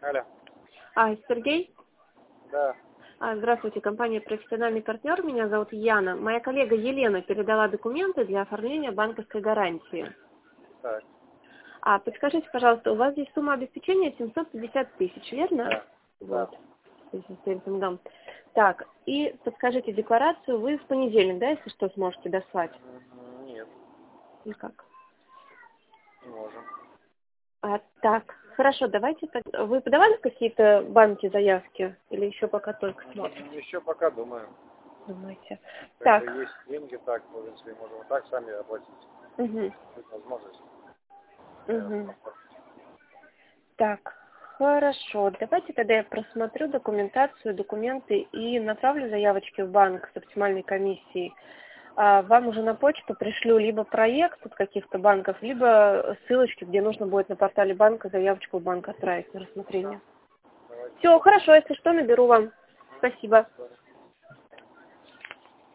Алло. Сергей? Да. Здравствуйте, компания «Профессиональный партнер». Меня зовут Яна. Моя коллега Елена передала документы для оформления банковской гарантии. Так. Подскажите, пожалуйста, у вас здесь сумма обеспечения 750 тысяч, верно? Да. Вот. Перед СМГ. Так, и подскажите, декларацию вы в понедельник, да, если что, сможете дослать? Нет, Никак. не можем. Так, хорошо, давайте так. Вы подавали в какие-то банки заявки или еще пока только смотрите? Еще пока думаю. Думаете? Как Так. бы есть деньги, так, в принципе, можем и так сами оплатить. Угу. Есть возможность. Угу. Так, хорошо. Давайте тогда я просмотрю документацию, документы и направлю заявочки в банк с оптимальной комиссией. Вам уже на почту пришлю либо проект от каких-то банков, либо ссылочки, где нужно будет на портале банка заявочку в банк отправить на рассмотрение. Все, хорошо, если что, наберу вам. Спасибо.